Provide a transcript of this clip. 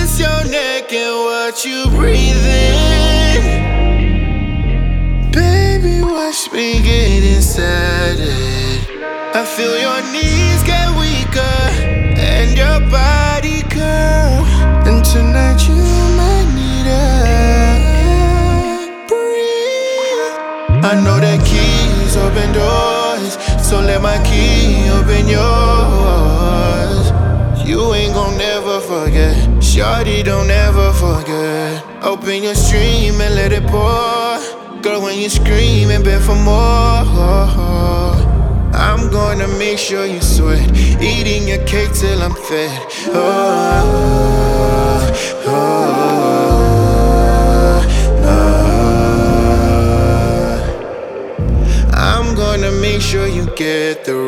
kiss your neck and watch you breathe in. Baby, watch me get inside it. I feel your knees get weaker and your body curl. And tonight you might need a breathe. I know that keys open doors, so let my key open yours. You ain't gon' never forget. Shawty, don't ever forget. Open your stream and let it pour. Girl, when you scream and beg for more, I'm gonna make sure you sweat. Eating your cake till I'm fed. I'm gonna make sure you get the